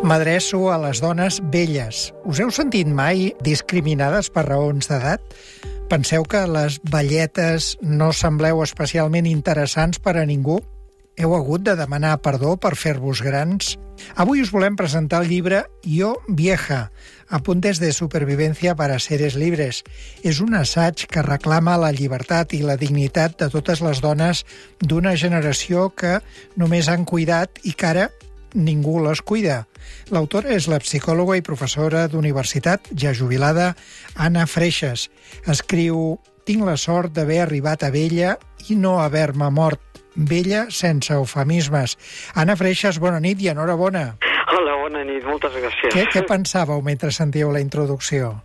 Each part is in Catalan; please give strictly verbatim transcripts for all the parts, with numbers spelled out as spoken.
M'adreço a les dones velles. Us heu sentit mai discriminades per raons d'edat? Penseu que les velletes no sembleu especialment interessants per a ningú? Heu hagut de demanar perdó per fer-vos grans? Avui us volem presentar el llibre Yo Vieja, apuntes de supervivencia para seres libres. És un assaig que reclama la llibertat i la dignitat de totes les dones d'una generació que només han cuidat i que ara ningú les cuida. L'autora és la psicòloga i professora d'universitat, ja jubilada, Anna Freixas. Escriu: «Tinc la sort d'haver arribat a vella i no haver-me mort. Vella sense eufemismes». Anna Freixas, bona nit i enhorabona. Hola, bona nit, moltes gràcies. Què, què pensàveu mentre sentíeu la introducció?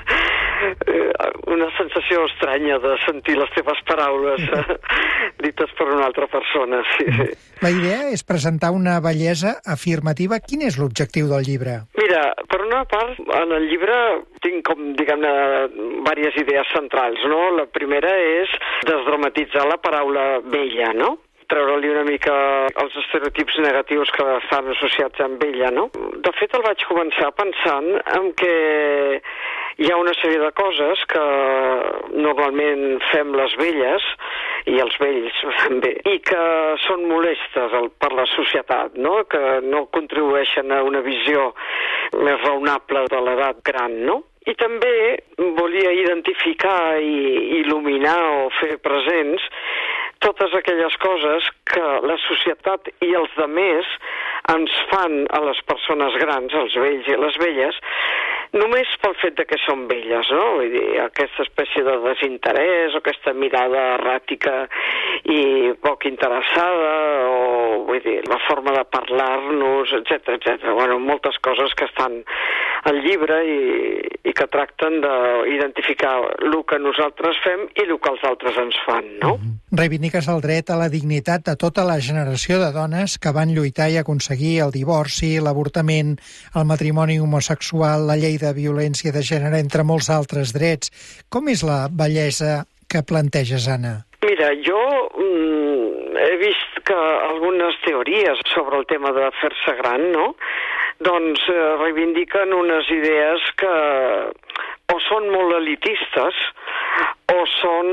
Una sensació estranya de sentir les teves paraules dites per una altra persona, sí, sí. La idea és presentar una bellesa afirmativa. Quin és l'objectiu del llibre? Mira, per una part, en el llibre tinc com, diguem-ne, diverses idees centrals, no? La primera és desdramatitzar la paraula vella, no? Treure-li una mica els estereotips negatius que estan associats amb ella, no? De fet, el vaig començar pensant en què hi ha una sèrie de coses que normalment fem les velles, i els vells també, i que són molestes per la societat, no? Que no contribueixen a una visió més raonable de l'edat gran, no? I també volia identificar i il·luminar o fer presents totes aquelles coses que la societat i els demés ens fan a les persones grans, als vells i a les velles, només pel fet de que són velles, no? Vull dir, aquesta espècie de desinterès o aquesta mirada erràtica i poc interessada, o vull dir, la forma de parlar-nos, etcètera, etcètera. Bueno, moltes coses que estan al llibre i, i que tracten d'identificar el que nosaltres fem i el que els altres ens fan, no? Mm-hmm. Reivindiques el dret a la dignitat de tota la generació de dones que van lluitar i aconseguir el divorci, l'avortament, el matrimoni homosexual, la llei de violència de gènere, entre molts altres drets. Com és la bellesa que planteges, Anna? Mira, jo mm, he vist que algunes teories sobre el tema de fer-se gran, no?, doncs eh, reivindiquen unes idees que o són molt elitistes o són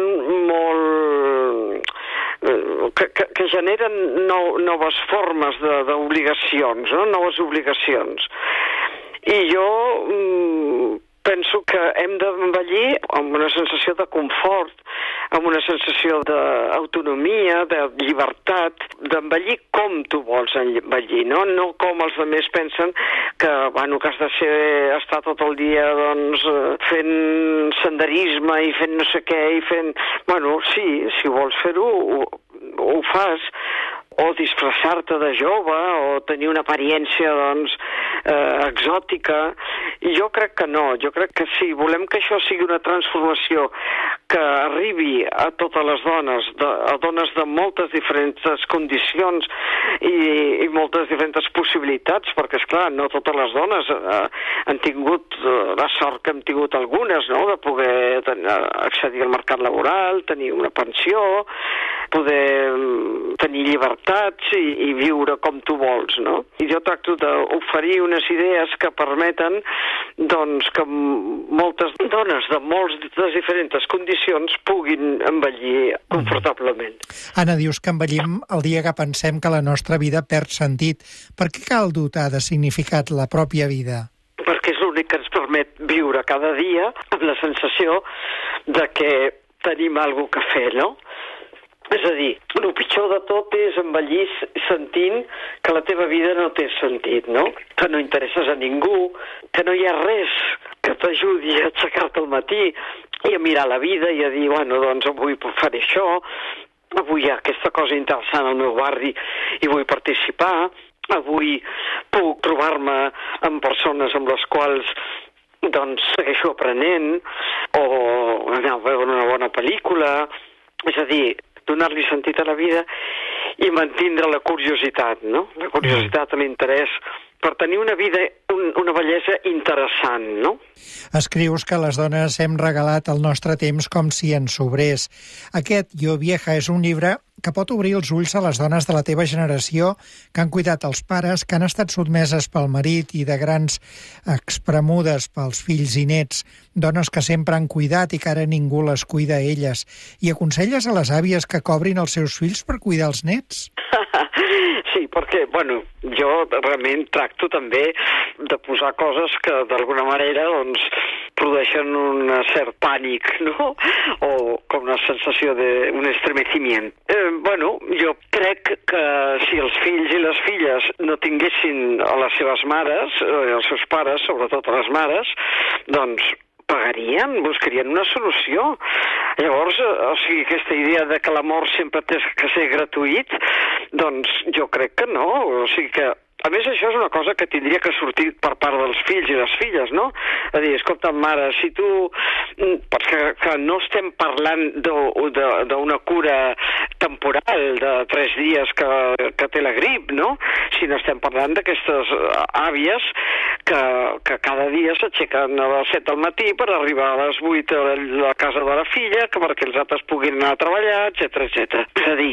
molt... que, que, que generen nou, noves formes d'obligacions, no? Noves obligacions. I jo mm, penso que hem d'envellir amb una sensació de confort, amb una sensació d'autonomia, de llibertat, d'envellir com tu vols envellir, no? No com els altres pensen que, bueno, que has de ser, estar tot el dia, doncs, fent senderisme i fent no sé què, i fent... Bueno, sí, si vols fer-ho, ho, ho fas, o disfressar-te de jove, o tenir una apariència, doncs, eh, exòtica. I jo crec que no, jo crec que sí. Volem que això sigui una transformació que arribi a totes les dones, de, a dones de moltes diferents condicions i, i moltes diferents possibilitats, perquè, esclar, no totes les dones eh, han tingut eh, la sort que hem tingut algunes, no?, de poder ten, accedir al mercat laboral, tenir una pensió, poder tenir llibertats i, i viure com tu vols, no? I jo tracto d'oferir unes idees que permeten, doncs, que moltes dones de moltes diferents condicions puguin envellir confortablement. Anna, dius que envellim el dia que pensem que la nostra vida perd sentit. Per què cal dotar de significat la pròpia vida? Perquè és l'únic que ens permet viure cada dia amb la sensació de que tenim alguna cosa a fer, no? És a dir, el pitjor de tot és envellir sentint que la teva vida no té sentit, no? Que no interesses a ningú, que no hi ha res que t'ajudi a aixecar-te al matí i a mirar la vida i a dir, bueno, doncs avui faré això, avui hi ha aquesta cosa interessant al meu barri i vull participar, avui puc trobar-me amb persones amb les quals doncs segueixo aprenent, o anar a veure una bona pel·lícula, és a dir, donar-li sentit a la vida i mantindre la curiositat, no? La curiositat, l'interès, per tenir una vida, un, una bellesa interessant, no? Escrius que les dones hem regalat el nostre temps com si ens sobrés. Aquest Yo Vieja és un llibre que pot obrir els ulls a les dones de la teva generació que han cuidat els pares, que han estat sotmeses pel marit i de grans expremudes pels fills i nets, dones que sempre han cuidat i que ara ningú les cuida a elles. I aconselles a les àvies que cobrin els seus fills per cuidar els nets? Sí, perquè, bueno, jo realment tracto també de posar coses que d'alguna manera, doncs, produeixen un cert pànic, no? O com una sensació d'un estremeciment. Eh, bueno, jo crec que si els fills i les filles no tinguessin a les seves mares, eh, els seus pares, sobretot a les mares, doncs pagarien, buscarien una solució. Llavors, o sigui, aquesta idea de que l'amor sempre té que ser gratuït, doncs jo crec que no. O sigui que, a més, això és una cosa que tindria que sortir per part dels fills i les filles, no? A dir, escolta, mare, si tu... Perquè que no estem parlant d'una cura temporal de tres dies que, que té la grip, no? Sinó estem parlant d'aquestes àvies que, que cada dia s'aixequen a les set del matí per arribar a les vuit a la casa de la filla, que perquè els altres puguin anar a treballar, etcètera, etcètera. És a dir,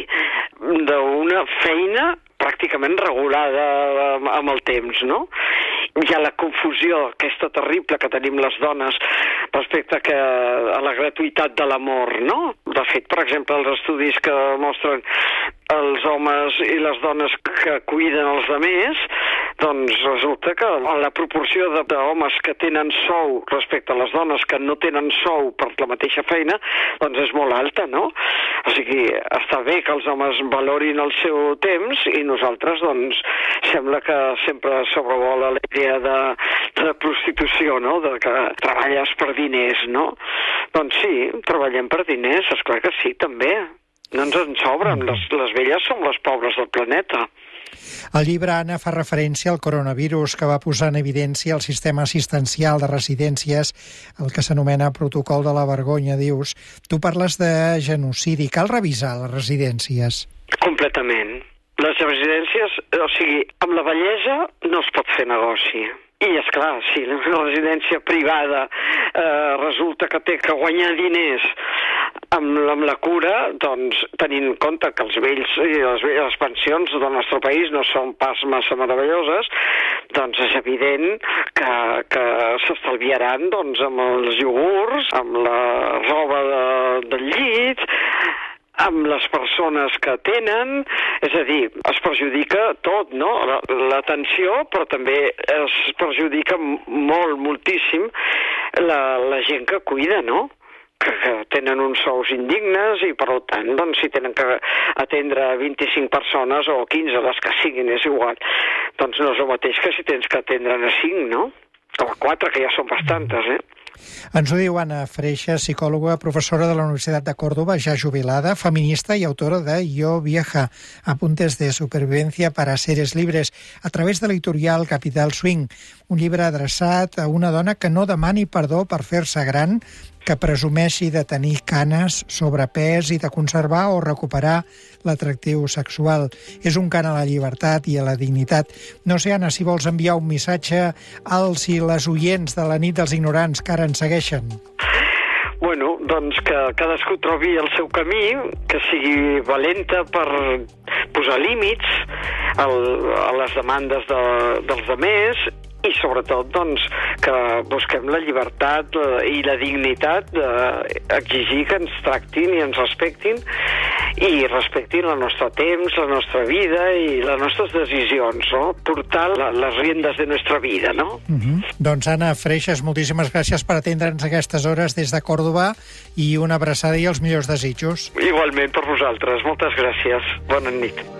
d'una feina pràcticament regulada amb el temps, no? Hi ha la confusió aquesta terrible que tenim les dones respecte que a la gratuïtat de l'amor, no? De fet, per exemple, els estudis que mostren els homes i les dones que cuiden els altres, doncs resulta que la proporció d'homes que tenen sou respecte a les dones que no tenen sou per la mateixa feina, doncs és molt alta, no? O sigui, està bé que els homes valorin el seu temps i nosaltres, doncs, sembla que sempre sobrevola la idea de, de prostitució, no? De que treballes per diners, no? Doncs sí, treballem per diners, esclar que sí, també. No ens en sobren, les, les velles som les pobres del planeta. El llibre, Anna, fa referència al coronavirus que va posar en evidència el sistema assistencial de residències, el que s'anomena protocol de la vergonya, dius. Tu parles de genocidi. Cal revisar les residències? Completament. Les residències, o sigui, amb la bellesa no es pot fer negoci. I, esclar, si una residència privada eh, resulta que té que guanyar diners amb, amb la cura, doncs tenint en compte que els vells i les, les pensions del nostre país no són pas massa meravelloses, doncs és evident que, que s'estalviaran doncs, amb els iogurts, amb la roba de, del llit, amb les persones que tenen, és a dir, es perjudica tot, no? L'atenció, però també es perjudica molt, moltíssim la, la gent que cuida, no? Que, que tenen uns sous indignes i, per tant, doncs, si tenen que atendre vint-i-cinc persones o quinze, les que siguin, és igual, doncs no és el mateix que si tens que atendre a cinc, no? O a quatre, que ja són bastantes, eh? Ens ho diu Anna Freixas, psicòloga, professora de la Universitat de Córdoba, ja jubilada, feminista i autora de Yo Vieja, apuntes de supervivencia para seres libres, a través de l'editorial Capital Swing, un llibre adreçat a una dona que no demani perdó per fer-se gran, que presumeixi de tenir canes, sobrepès i de conservar o recuperar l'atractiu sexual. És un cant a la llibertat i a la dignitat. No sé, Anna, si vols enviar un missatge als i les oients de la nit dels ignorants que ara ens segueixen. Bueno, doncs que cadascú trobi el seu camí, que sigui valenta per posar límits al, a les demandes de, dels altres i sobretot doncs, que busquem la llibertat i la dignitat d'exigir que ens tractin i ens respectin i respectin el nostre temps, la nostra vida i les nostres decisions, no? Portar la, les riendes de nostra vida, no? Uh-huh. Doncs Anna Freixas, moltíssimes gràcies per atendre'ns aquestes hores des de Còrdova i una abraçada i els millors desitjos. Igualment per vosaltres, moltes gràcies. Bona nit.